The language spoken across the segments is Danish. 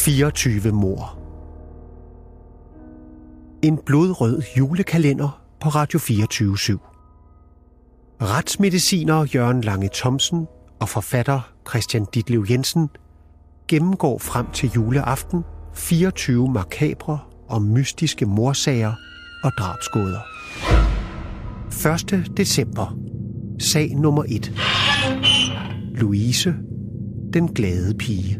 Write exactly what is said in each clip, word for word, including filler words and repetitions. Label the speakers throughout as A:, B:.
A: fireogtyve mord. En blodrød julekalender på Radio fireogtyve syv. Retsmediciner Jørgen Lange Thomsen og forfatter Christian Ditlev Jensen gennemgår frem til juleaften fireogtyve makabre og mystiske mordsager og drabsgåder. første december. Sag nummer et. Louise, den glade pige.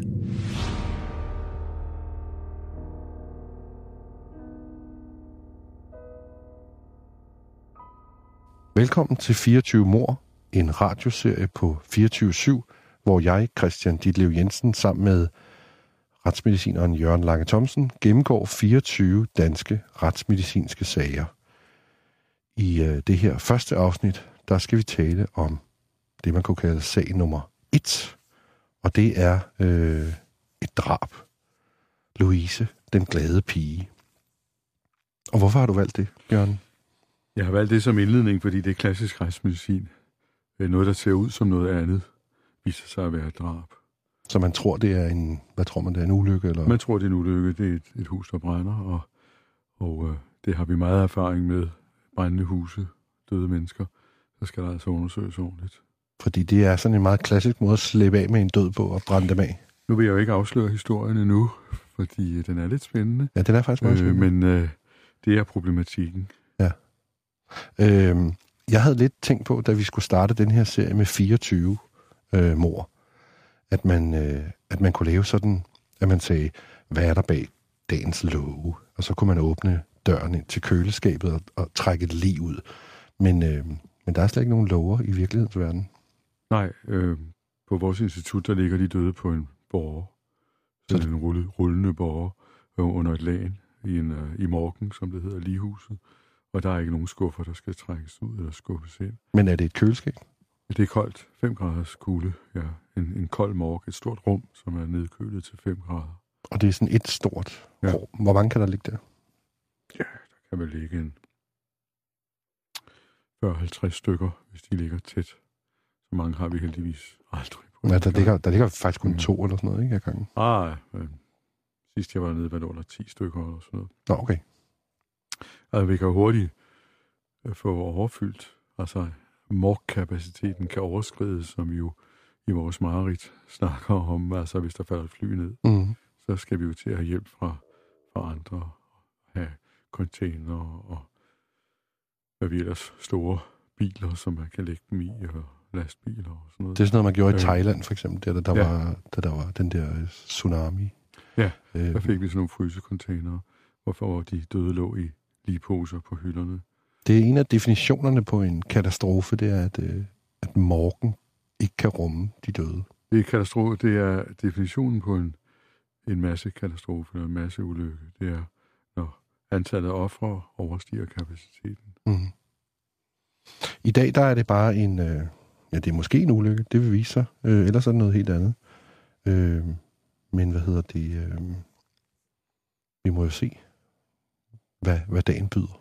B: Velkommen til fireogtyve mord, en radioserie på fireogtyve syv, hvor jeg, Christian Ditlev Jensen, sammen med retsmedicineren Jørgen Lange Thomsen, gennemgår fireogtyve danske retsmedicinske sager. I øh, det her første afsnit, der skal vi tale om det, man kunne kalde sag nummer et, og det er øh, et drab. Louise, den glade pige. Og hvorfor har du valgt det, Jørgen?
C: Jeg har valgt det som indledning, fordi det er klassisk retsmedicin. Noget, der ser ud som noget andet, viser sig at være et drab.
B: Så man tror, det er en, hvad tror man, det er en ulykke? Eller?
C: Man tror, det er en ulykke. Det er et, et hus, der brænder, og, og øh, det har vi meget erfaring med. Brændende huse, døde mennesker, så skal der altså undersøges ordentligt.
B: Fordi det er sådan en meget klassisk måde at slippe af med en død på og brænde dem af.
C: Nu vil jeg jo ikke afsløre historien endnu, fordi den er lidt spændende.
B: Ja, den er faktisk meget spændende.
C: Øh, men øh, det er problematikken.
B: Ja. Øhm, jeg havde lidt tænkt på, da vi skulle starte den her serie med fireogtyve øh, mord, at man, øh, at man kunne lave sådan, at man sagde, hvad er der bag dagens låge? Og så kunne man åbne døren ind til køleskabet og, og trække et lig ud. Men, øh, men der er slet ikke nogen låger i virkelighedens verden.
C: Nej, øh, på vores institut, der ligger de døde på en borger. Sådan en rulle, rullende borger øh, under et lagen i, en, øh, i morgen, som det hedder, ligehuset. Og der er ikke nogen skuffer, der skal trækkes ud eller skubbes ind.
B: Men er det et køleskab?
C: Det er koldt. fem graders kulde. Ja. En, en kold morgen. Et stort rum, som er nedkølet til fem grader.
B: Og det er sådan et stort
C: ja.
B: rum. Hvor mange kan der ligge der?
C: Ja, der kan vel ligge en fyrre til halvtreds stykker, hvis de ligger tæt. Så mange har vi heldigvis aldrig.
B: Ja, der ligger, der ligger faktisk kun to eller sådan noget, ikke, ad gangen?
C: Ah, ja. Sidst jeg var nede, var det under ti stykker eller sådan noget.
B: Nå, okay.
C: Altså, vi kan hurtigt få overfyldt. Altså, morgkapaciteten kan overskrides, som vi jo i vores mareridt snakker om. Altså, hvis der falder et fly ned,
B: mm.
C: så skal vi jo til at have hjælp fra, fra andre. Have container og hvad vi ellers store biler, som man kan lægge dem i, og lastbiler og sådan noget.
B: Det er sådan noget, man gjorde i Thailand, for eksempel, der, der, der,
C: ja.
B: var, der, der var den der tsunami.
C: Ja, øh, der fik vi sådan nogle frysecontainere, hvorfor de døde lå i ligposer på hylderne.
B: Det er en af definitionerne på en katastrofe, det er, at, øh, at morgen ikke kan rumme de døde.
C: Det er katastrofe, det er definitionen på en, en masse katastrofe, eller en masse ulykke. Det er, når antallet af ofre overstiger kapaciteten.
B: Mm. I dag, der er det bare en, øh, ja, det er måske en ulykke, det vil vise sig, øh, ellers er det noget helt andet. Øh, men hvad hedder det? Øh, vi må jo se, hvad, hvad dagen byder.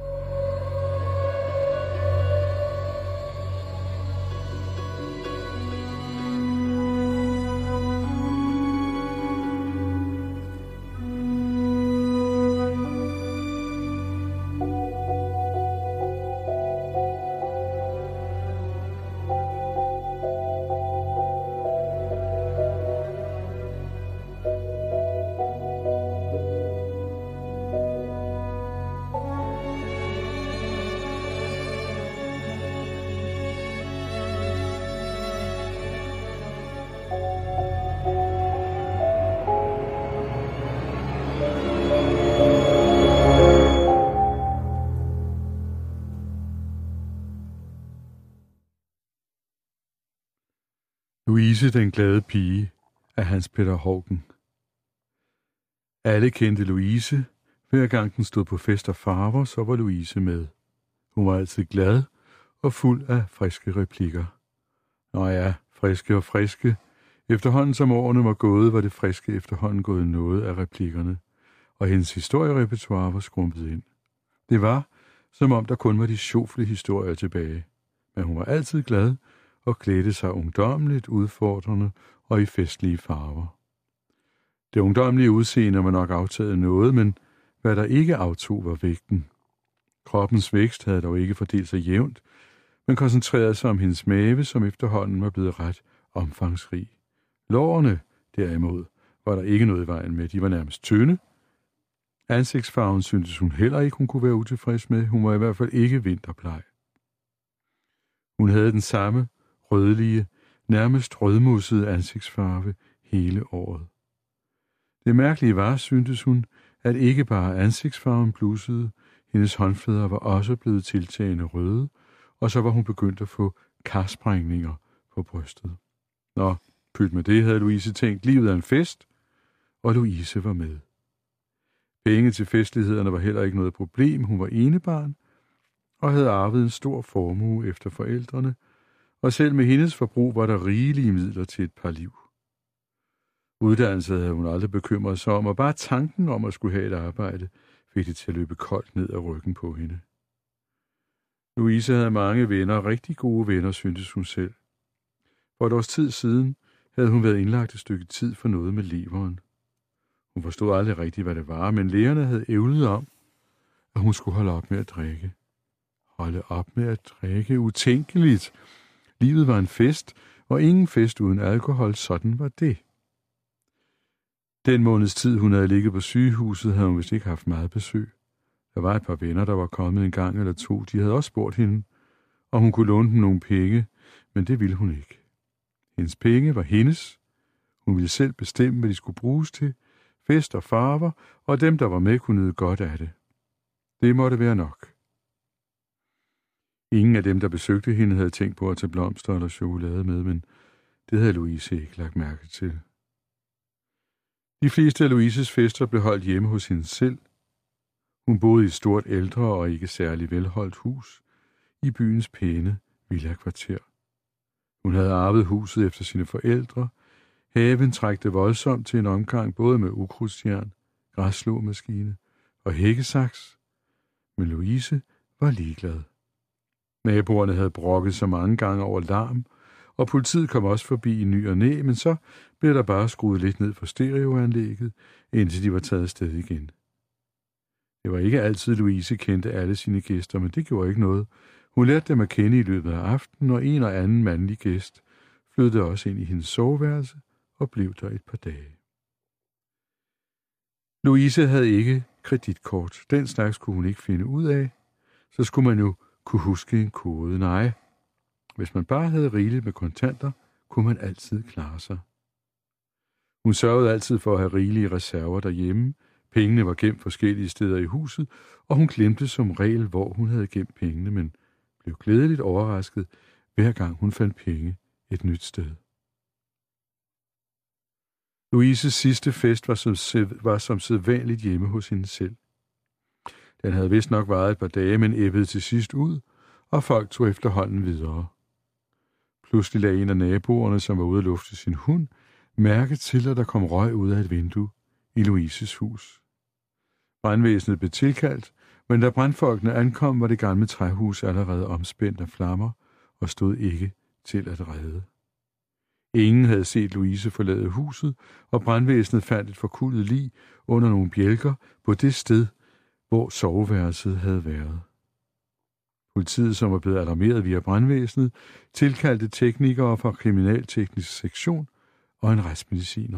C: Louise, den glade pige af Hans Peter Haugen. Alle kendte Louise. Hver gang den stod på fest og farver, så var Louise med. Hun var altid glad og fuld af friske replikker. Nå ja, friske og friske. Efterhånden som årene var gået, var det friske efterhånden gået noget af replikkerne, og hendes historierepertoire var skrumpet ind. Det var, som om der kun var de sjofle historier tilbage. Men hun var altid glad og klædte sig ungdommeligt, udfordrende og i festlige farver. Det ungdomlige udseende var nok aftaget noget, men hvad der ikke aftog, var vægten. Kroppens vækst havde dog ikke fordelt sig jævnt, men koncentrerede sig om hendes mave, som efterhånden var blevet ret omfangsrig. Lårene, derimod, var der ikke noget i vejen med. De var nærmest tynde. Ansigtsfarven syntes hun heller ikke, hun kunne være utilfreds med. Hun var i hvert fald ikke vinterbleg. Hun havde den samme rødlige, nærmest rødmussede ansigtsfarve hele året. Det mærkelige var, syntes hun, at ikke bare ansigtsfarven blussede, hendes håndflader var også blevet tiltagende røde, og så var hun begyndt at få karsprængninger på brystet. Nå, pyt med det, havde Louise tænkt. Livet er en fest, og Louise var med. Penge til festlighederne var heller ikke noget problem. Hun var enebarn og havde arvet en stor formue efter forældrene, og selv med hendes forbrug var der rigelige midler til et par liv. Uddannelse havde hun aldrig bekymret sig om, og bare tanken om at skulle have et arbejde fik det til at løbe koldt ned ad ryggen på hende. Louise havde mange venner, rigtig gode venner, syntes hun selv. For et års tid siden havde hun været indlagt et stykke tid for noget med leveren. Hun forstod aldrig rigtigt, hvad det var, men lægerne havde ævlet om, at hun skulle holde op med at drikke. Holde op med at drikke, utænkeligt. Livet var en fest, og ingen fest uden alkohol, sådan var det. Den måneds tid, hun havde ligget på sygehuset, havde hun vist ikke haft meget besøg. Der var et par venner, der var kommet en gang eller to. De havde også spurgt hende, om hun kunne låne dem nogle penge, men det ville hun ikke. Hendes penge var hendes. Hun ville selv bestemme, hvad de skulle bruges til. Fest og farver, og dem, der var med, kunne nyde godt af det. Det måtte være nok. Ingen af dem, der besøgte hende, havde tænkt på at tage blomster eller chokolade med, men det havde Louise ikke lagt mærke til. De fleste af Louises fester blev holdt hjemme hos hende selv. Hun boede i et stort ældre og ikke særlig velholdt hus i byens pæne villakvarter. Hun havde arvet huset efter sine forældre. Haven trængte voldsomt til en omgang både med ukrudtsjern, græsslåmaskine og hækkesaks, men Louise var ligeglad. Naboerne havde brokket så mange gange over larm, og politiet kom også forbi i ny og næ, men så blev der bare skruet lidt ned for stereoanlægget, indtil de var taget sted igen. Det var ikke altid, Louise kendte alle sine gæster, men det gjorde ikke noget. Hun lærte dem at kende i løbet af aftenen, og en og anden mandlig gæst flyttede også ind i hendes soveværelse og blev der et par dage. Louise havde ikke kreditkort. Den slags kunne hun ikke finde ud af. Så skulle man jo kunne huske en kode. Nej, hvis man bare havde rigeligt med kontanter, kunne man altid klare sig. Hun sørgede altid for at have rigelige reserver derhjemme. Pengene var gemt forskellige steder i huset, og hun glemte som regel, hvor hun havde gemt pengene, men blev glædeligt overrasket, hver gang hun fandt penge et nyt sted. Louises sidste fest var som, var som sædvanligt hjemme hos hende selv. Den havde vist nok varet et par dage, men æbbede til sidst ud, og folk tog efterhånden videre. Pludselig lagde en af naboerne, som var ude at lufte sin hund, mærke til, at der kom røg ud af et vindue i Louises hus. Brandvæsenet blev tilkaldt, men da brandfolkene ankom, var det gamle træhus allerede omspændt af flammer og stod ikke til at redde. Ingen havde set Louise forlade huset, og brandvæsenet fandt et forkullet lig under nogle bjælker på det sted, hvor soveværelset havde været. Politiet, som var blevet alarmeret via brandvæsenet, tilkaldte teknikere fra kriminalteknisk sektion og en retsmediciner.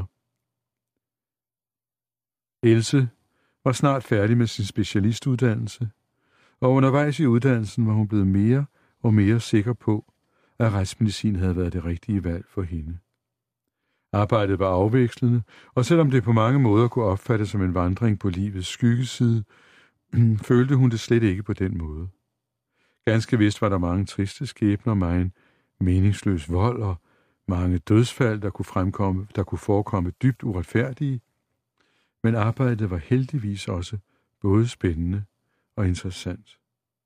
C: Else var snart færdig med sin specialistuddannelse, og undervejs i uddannelsen var hun blevet mere og mere sikker på, at retsmedicin havde været det rigtige valg for hende. Arbejdet var afvekslende, og selvom det på mange måder kunne opfattes som en vandring på livets skyggeside, følte hun det slet ikke på den måde. Ganske vist var der mange triste skæbner, meget meningsløs vold og mange dødsfald, der kunne, fremkomme, der kunne forekomme dybt uretfærdige, men arbejdet var heldigvis også både spændende og interessant.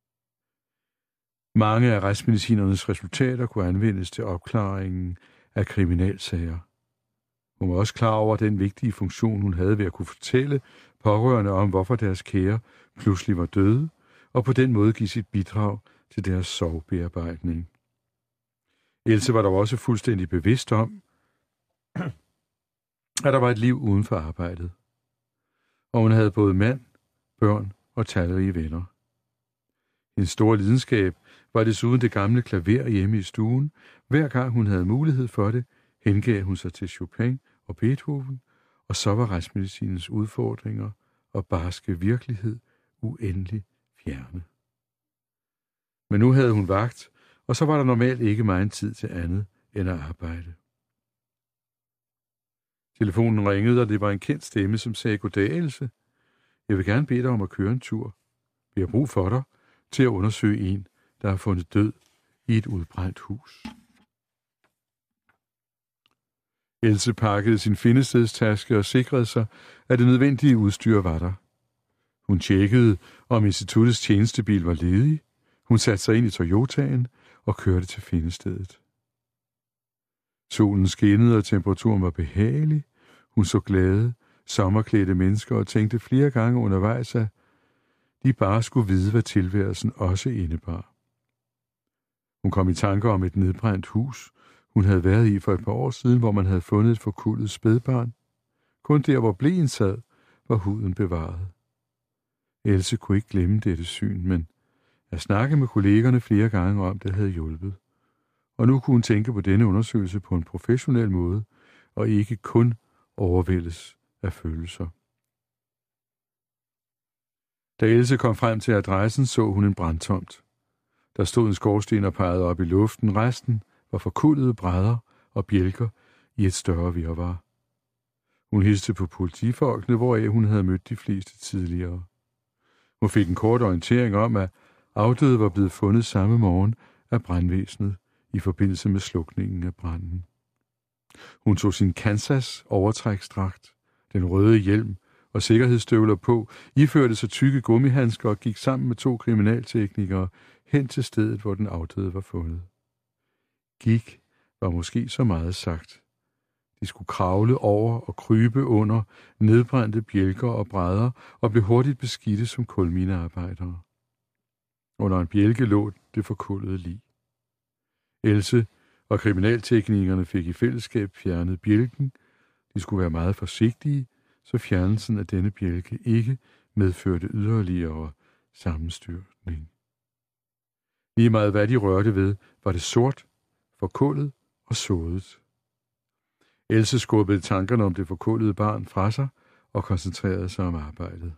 C: Mange af retsmedicinernes resultater kunne anvendes til opklaringen af kriminalsager. Hun var også klar over den vigtige funktion, hun havde ved at kunne fortælle pårørende om, hvorfor deres kære pludselig var døde, og på den måde give sit bidrag til deres sorgbearbejdning. Else var dog også fuldstændig bevidst om, at der var et liv uden for arbejdet. Og hun havde både mand, børn og talrige venner. Hendes store lidenskab var desuden det gamle klaver hjemme i stuen. Hver gang hun havde mulighed for det, hengav hun sig til Chopin og Beethoven, og så var retsmedicinens udfordringer og barske virkelighed uendelig fjerne. Men nu havde hun vagt, og så var der normalt ikke meget tid til andet end at arbejde. Telefonen ringede, og det var en kendt stemme, som sagde: "Goddag, Else. Jeg vil gerne bede dig om at køre en tur. Vi har brug for dig til at undersøge en, der er fundet død i et udbrændt hus." Else pakkede sin findestedstaske og sikrede sig, at det nødvendige udstyr var der. Hun tjekkede, om instituttets tjenestebil var ledig. Hun satte sig ind i Toyotaen og kørte til findestedet. Solen skinnede, og temperaturen var behagelig. Hun så glade, sommerklædte mennesker og tænkte flere gange undervejs, at de bare skulle vide, hvad tilværelsen også indebar. Hun kom i tanker om et nedbrændt hus, hun havde været i for et par år siden, hvor man havde fundet et forkullet spædbarn. Kun der, hvor bleen sad, var huden bevaret. Else kunne ikke glemme dette syn, men at snakke med kollegerne flere gange om det havde hjulpet. Og nu kunne hun tænke på denne undersøgelse på en professionel måde, og ikke kun overvældes af følelser. Da Else kom frem til adressen, så hun en brandtomt. Der stod en skorsten og pegede op i luften. Resten var forkullede brædder og bjælker i et større virvar. Hun hilste på politifolkene, hvoraf hun havde mødt de fleste tidligere. Hun fik en kort orientering om, at afdøde var blevet fundet samme morgen af brandvæsenet i forbindelse med slukningen af branden. Hun tog sin Kansas overtræksdragt, den røde hjelm og sikkerhedsstøvler på, iførte sig tykke gummihandsker og gik sammen med to kriminalteknikere hen til stedet, hvor den afdøde var fundet. Gik var måske så meget sagt. De skulle kravle over og krybe under nedbrændte bjælker og brædder og blev hurtigt beskidte som kulminearbejdere. Under en bjælke lå det forkullede lig. Else og kriminalteknikerne fik i fællesskab fjernet bjælken. De skulle være meget forsigtige, så fjernelsen af denne bjælke ikke medførte yderligere sammenstyrtning. Lige meget hvad de rørte ved, var det sort, forkullet og sådet. Else skubbede tankerne om det forkullede barn fra sig og koncentrerede sig om arbejdet.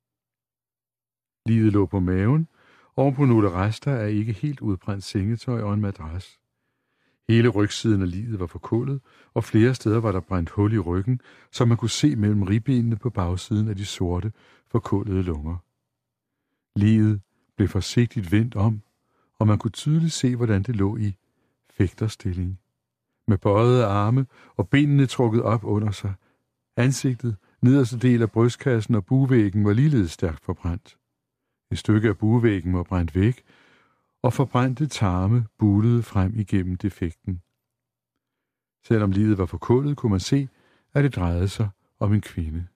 C: Liget lå på maven, ovenpå nogle rester af ikke helt udbrændt sengetøj og en madras. Hele rygsiden af liget var forkullet, og flere steder var der brændt hul i ryggen, så man kunne se mellem ribbenene på bagsiden af de sorte, forkullede lunger. Liget blev forsigtigt vendt om, og man kunne tydeligt se, hvordan det lå i fægterstilling. Med bøjede arme og benene trukket op under sig. Ansigtet, nederste del af brystkassen og buvæggen var ligeledes stærkt forbrændt. Et stykke af buvæggen var brændt væk, og forbrændte tarme bulede frem igennem defekten. Selvom liget var forkullet, kunne man se, at det drejede sig om en kvinde.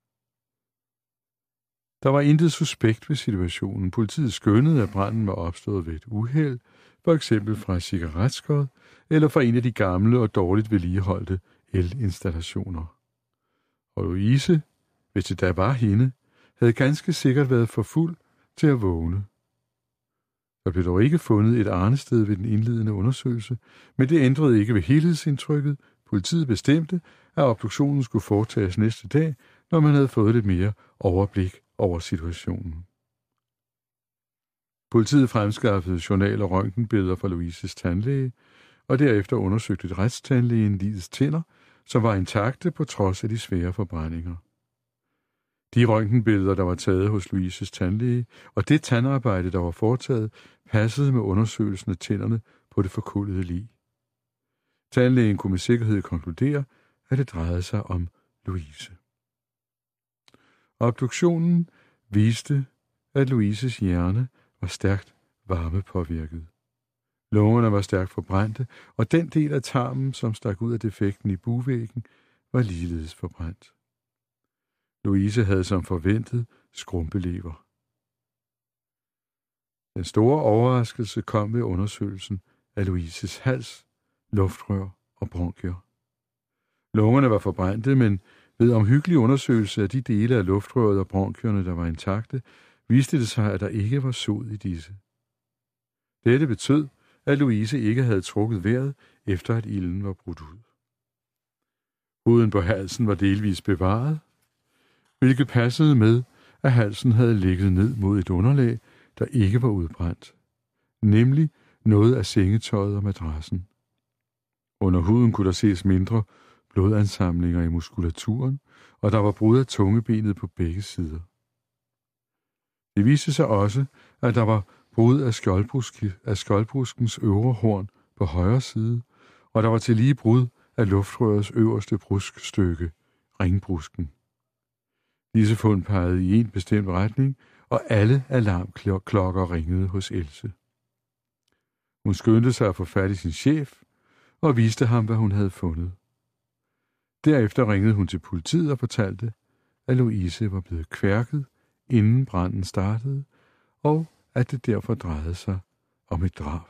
C: Der var intet suspekt ved situationen. Politiet skønnede, at branden var opstået ved et uheld, for eksempel fra et cigaretskod eller fra en af de gamle og dårligt vedligeholdte elinstallationer. Og Louise, hvis det da var hende, havde ganske sikkert været for fuld til at vågne. Der blev dog ikke fundet et arnested ved den indledende undersøgelse, men det ændrede ikke ved helhedsindtrykket. Politiet bestemte, at obduktionen skulle foretages næste dag, når man havde fået lidt mere overblik over situationen. Politiet fremskaffede journal- og røntgenbilleder fra Louises tandlæge, og derefter undersøgte retstandlægen ligets tænder, som var intakte på trods af de svære forbrændinger. De røntgenbilleder, der var taget hos Louises tandlæge, og det tandarbejde, der var foretaget, passede med undersøgelsen af tænderne på det forkullede lig. Tandlægen kunne med sikkerhed konkludere, at det drejede sig om Louise. Obduktionen viste, at Louises hjerne var stærkt varmepåvirket. Lungerne var stærkt forbrændte, og den del af tarmen, som stak ud af defekten i buvæggen, var ligeledes forbrændt. Louise havde som forventet skrumpelever. Den store overraskelse kom ved undersøgelsen af Louises hals, luftrør og bronkier. Lungerne var forbrændte, men ved omhyggelig undersøgelse af de dele af luftrøret og bronkierne, der var intakte, viste det sig, at der ikke var sod i disse. Dette betød, at Louise ikke havde trukket vejret, efter at ilden var brudt ud. Huden på halsen var delvis bevaret, hvilket passede med, at halsen havde ligget ned mod et underlag, der ikke var udbrændt, nemlig noget af sengetøjet og madrassen. Under huden kunne der ses mindre blodansamlinger i muskulaturen, og der var brud af tungebenet på begge sider. Det viste sig også, at der var brud af, af skjoldbruskens øvre horn på højre side, og der var til lige brud af luftrørets øverste bruskstykke, ringbrusken. Disse fund pegede i en bestemt retning, og alle alarmklokker ringede hos Else. Hun skyndte sig at få fat i sin chef, og viste ham, hvad hun havde fundet. Derefter ringede hun til politiet og fortalte, at Louise var blevet kværket, inden branden startede, og at det derfor drejede sig om et drab.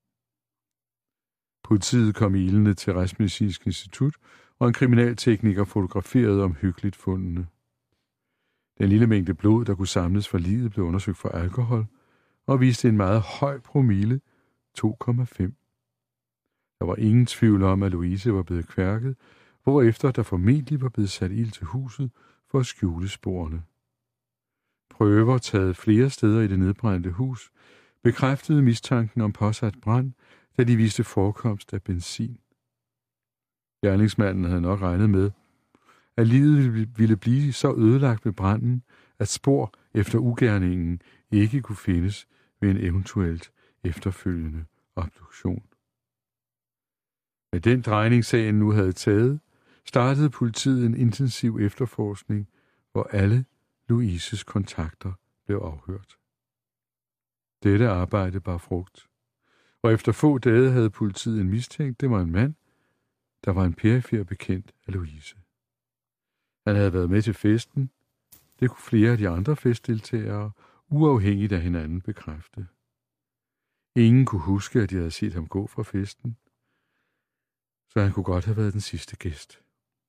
C: Politiet kom ilende til Retsmedicinsk Institut, og en kriminaltekniker fotograferede omhyggeligt fundene. Den lille mængde blod, der kunne samles fra liget, blev undersøgt for alkohol, og viste en meget høj promille, to komma fem. Der var ingen tvivl om, at Louise var blevet kværket, hvorefter der formentlig var blevet sat ild til huset for at skjule sporene. Prøver taget flere steder i det nedbrændte hus bekræftede mistanken om påsat brand, da de viste forekomst af benzin. Gerningsmanden havde nok regnet med, at livet ville blive så ødelagt ved branden, at spor efter ugerningen ikke kunne findes ved en eventuelt efterfølgende obduktion. Med den drejning sagen nu havde taget, startede politiet en intensiv efterforskning, hvor alle Louises kontakter blev afhørt. Dette arbejde bar frugt, og efter få dage havde politiet en mistænkt. Det var en mand, der var en perifer bekendt af Louise. Han havde været med til festen. Det kunne flere af de andre festdeltagere, uafhængigt af hinanden, bekræfte. Ingen kunne huske, at de havde set ham gå fra festen, så han kunne godt have været den sidste gæst.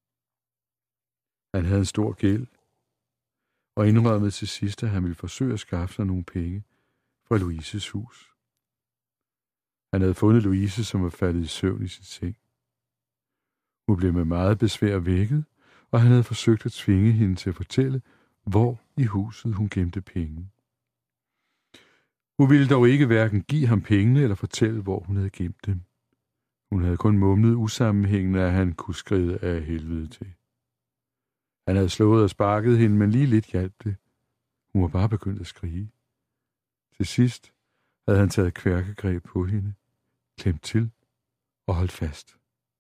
C: Han havde en stor gæld, og indrømmede til sidst, at han ville forsøge at skaffe sig nogle penge fra Louises hus. Han havde fundet Louise, som var faldet i søvn i sin seng. Hun blev med meget besvær vækket, og han havde forsøgt at tvinge hende til at fortælle, hvor i huset hun gemte penge. Hun ville dog ikke hverken give ham pengene eller fortælle, hvor hun havde gemt dem. Hun havde kun mumlet usammenhængende, at han kunne skride af helvede til. Han havde slået og sparket hende, men lige lidt hjalp det. Hun var bare begyndt at skrige. Til sidst havde han taget kværkegreb på hende, klemt til og holdt fast.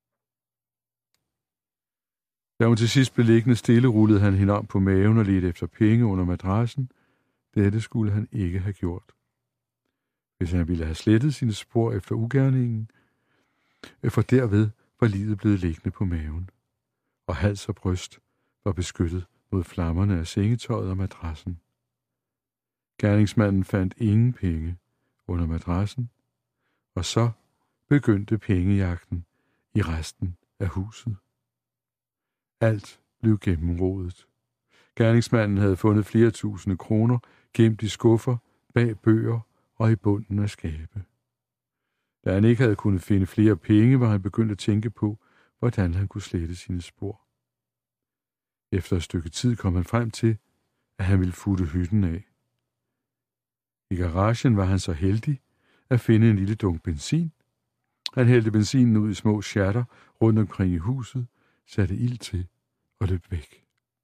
C: Da hun til sidst blev liggende stille, rullede han hende om på maven og ledte efter penge under madrassen. Dette skulle han ikke have gjort. Hvis han ville have slettet sine spor efter ugerningen, for derved var liget blevet liggende på maven, og hals og bryst var beskyttet mod flammerne af sengetøjet og madrassen. Gerningsmanden fandt ingen penge under madrassen, og så begyndte pengejagten i resten af huset. Alt blev gennemrodet. Gerningsmanden havde fundet flere tusinde kroner gemt i skuffer, bag bøger og i bunden af skabe. Da han ikke havde kunnet finde flere penge, var han begyndt at tænke på, hvordan han kunne slette sine spor. Efter et stykke tid kom han frem til, at han ville futte hytten af. I garagen var han så heldig at finde en lille dunk benzin. Han hældte benzinen ud i små sjatter rundt omkring i huset, satte ild til og løb væk.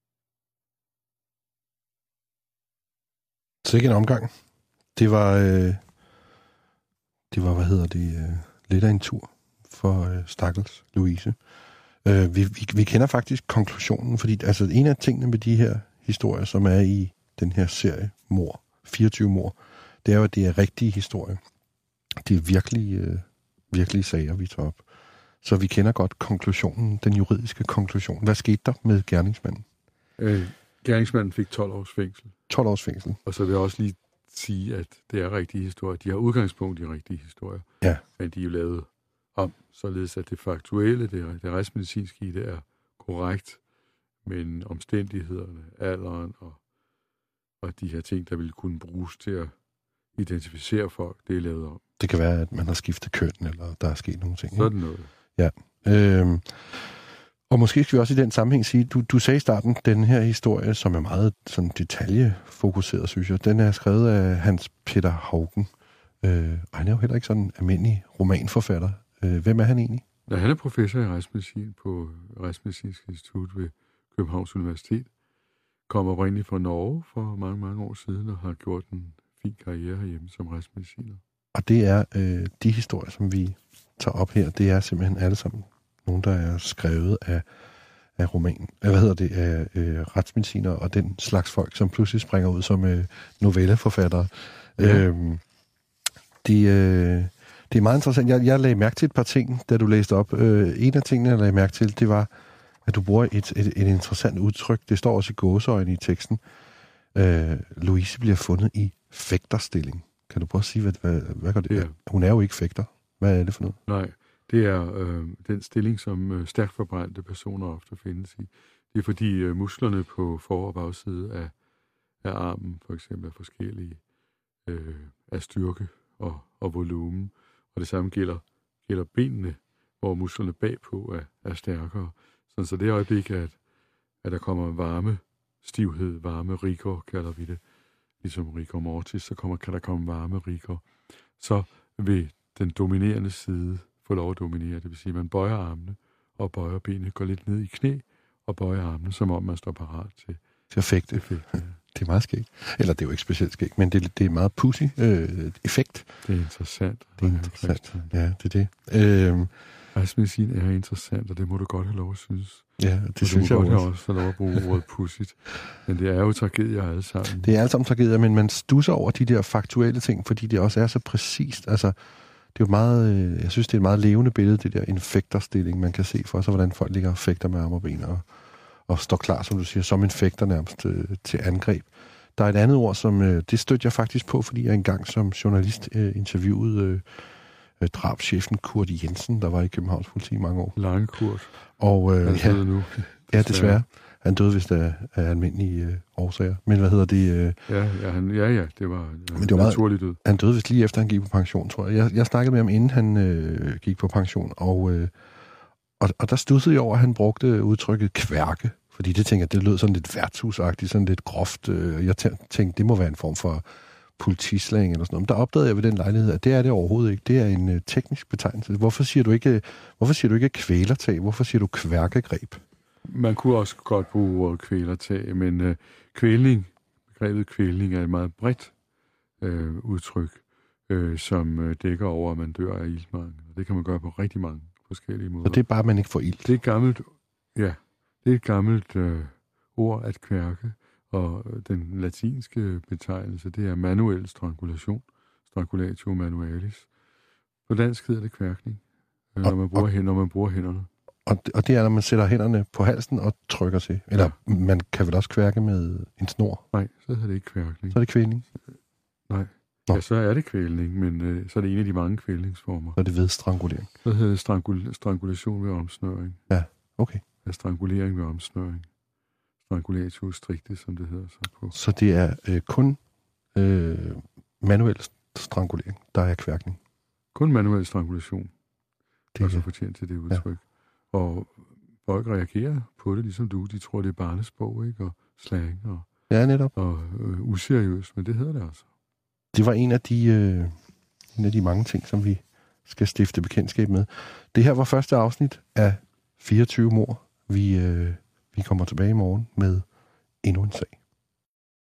B: Sikke en omgang. Det var, øh, det var, hvad hedder det, øh, lidt af en tur for øh, stakkels Louise. Øh, vi, vi, vi kender faktisk konklusionen, fordi altså, en af tingene med de her historier, som er i den her serie mord, fireogtyve mord, det er jo, at det er rigtige historier. Det er virkelig, øh, virkelige sager, vi tager op. Så vi kender godt konklusionen, den juridiske konklusion. Hvad skete der med gerningsmanden?
C: Øh, gerningsmanden fik tolv års fængsel.
B: tolv års fængsel.
C: Og så vil jeg også lige sige, at det er rigtige historier. De har udgangspunkt i rigtige historier.
B: Ja.
C: Men de er jo lavet om, således at det faktuelle, det, det retsmedicinske i det er korrekt, men omstændighederne, alderen og, og de her ting, der ville kunne bruges til at identificere folk, det er lavet om.
B: Det kan være, at man har skiftet køn, eller der er sket nogle ting. Ikke?
C: Sådan noget.
B: Ja. Øhm, og måske skal vi også i den sammenhæng sige, du, du sagde i starten, den her historie, som er meget sådan detaljefokuseret, synes jeg, den er skrevet af Hans Peter Haugen. Øh, og han er jo heller ikke sådan en almindelig romanforfatter. Øh, hvem er han egentlig?
C: Ja, han er professor i retsmedicin på Retsmedicinsk Institut ved Københavns Universitet. Kom oprindeligt fra Norge for mange, mange år siden og har gjort en fin karriere herhjemme som retsmediciner.
B: Og det er øh, de historier, som vi tager op her, det er simpelthen alle sammen nogle, der er skrevet af, af roman, hvad hedder det, af øh, retsmediciner og den slags folk, som pludselig springer ud som øh, novelleforfattere. Ja. Øhm, det, øh, det er meget interessant. Jeg, jeg lagde mærke til et par ting, da du læste op. Øh, en af tingene, jeg lagde mærke til, det var, at du bruger et, et, et interessant udtryk. Det står også i gåseøjne i teksten. Øh, Louise bliver fundet i fægterstilling. Kan du prøve at sige, hvad, hvad, hvad gør det? Ja. Hun er jo ikke fægter. Hvad er det for noget?
C: Nej, det er øh, den stilling, som øh, stærkt forbrændte personer ofte findes i. Det er fordi øh, musklerne på for- og bagside af, af armen, for eksempel, er forskellige øh, af styrke og, og volumen. Og det samme gælder, gælder benene, hvor musklerne bagpå er, er stærkere. Sådan, så det øjeblik, at, at der kommer varme, stivhed, varme rigor, kalder vi det, ligesom rigor mortis, så kommer, kan der komme varme rigor. Så vil den dominerende side få lov at dominere. Det vil sige, at man bøjer armene og bøjer benene, går lidt ned i knæ og bøjer armene, som om man står parat til,
B: til at fægte.
C: effekt. Ja.
B: Det er meget skægt. Eller det er jo ikke specielt skægt, men det, det er meget pussy øh, effekt.
C: Det er interessant.
B: Det er interessant. Ja, det er det. Øhm,
C: Retsmedicin er interessant, og det må du godt have lov at synes.
B: Ja, det
C: og
B: synes
C: du må
B: jeg
C: godt
B: også.
C: have også have lov at bruge ordet pudsigt. Men det er jo tragedier alle sammen.
B: Det er alle sammen tragedier, men man stusser over de der faktuelle ting, fordi det også er så præcist. Altså, det er jo meget, jeg synes, det er et meget levende billede, det der en fægterstilling, man kan se for sig, hvordan folk ligger og fægter med arme og ben, og, og står klar, som du siger, som en fægter nærmest øh, til angreb. Der er et andet ord, som øh, det stødte jeg faktisk på, fordi jeg engang som journalist øh, interviewede øh, drabschefen Kurt Jensen, der var i Københavns politi i mange år.
C: Lange Kurt.
B: Og, øh,
C: Han
B: ja,
C: nu.
B: ja, desværre. Han døde vist af, af almindelige øh, årsager. Men hvad hedder det? Øh,
C: ja, ja, han, ja, ja, det var, ja,
B: men det var meget,
C: naturligt død.
B: Han døde vist lige efter, han gik på pension, tror jeg. Jeg, jeg snakkede med ham, inden han øh, gik på pension, og, øh, og, og der studsede jeg over, at han brugte udtrykket kværke. Fordi det tænker jeg, det lød sådan lidt værtshusagtigt, sådan lidt groft. Øh, jeg tænkte, det må være en form for politislang eller sådan noget. Men der opdagede jeg ved den lejlighed, at det er det overhovedet ikke. Det er en øh, teknisk betegnelse. Hvorfor siger du ikke, hvorfor siger du ikke kvælertag? Hvorfor siger du kværkegreb?
C: Man kunne også godt bruge ordet kvælertag, men øh, kvælning, begrebet kvælning er et meget bredt øh, udtryk, øh, som øh, dækker over, at man dør af iltmangel. Det kan man gøre på rigtig mange forskellige måder.
B: Så det er bare, at man ikke får ilt?
C: Det er et gammelt, ja, det er et gammelt øh, ord at kværke, og den latinske betegnelse, det er manuel strangulation, strangulatio manualis. På dansk hedder det kværkning, øh, når, man bruger, og, når man bruger hænderne.
B: Og det, og det er, når man sætter hænderne på halsen og trykker til? Eller ja. Man kan vel også kværke med en snor?
C: Nej, så hedder det ikke kværkning.
B: Så er det kvælning?
C: Nej. Nå. Ja, så er det kvælning, men øh, så er det en af de mange kvælningsformer.
B: Så er det ved strangulering?
C: Så hedder det strangul- strangulation ved omsnøring.
B: Ja, okay.
C: Ja, strangulering ved omsnøring. Strangulatio stricte, som det hedder så på.
B: Så det er øh, kun øh, manuel strangulering, der er kværkning?
C: Kun manuel strangulation. Det er så fortjent til det udtryk. Ja. Og folk reagerer på det, ligesom du. De tror, det er barnesprog, ikke? Og slang og,
B: ja, netop.
C: og øh, useriøst, men det hedder det altså.
B: Det var en af de, øh, en af de mange ting, som vi skal stifte bekendtskab med. Det her var første afsnit af fireogtyve mord. Vi, øh, vi kommer tilbage i morgen med endnu en sag.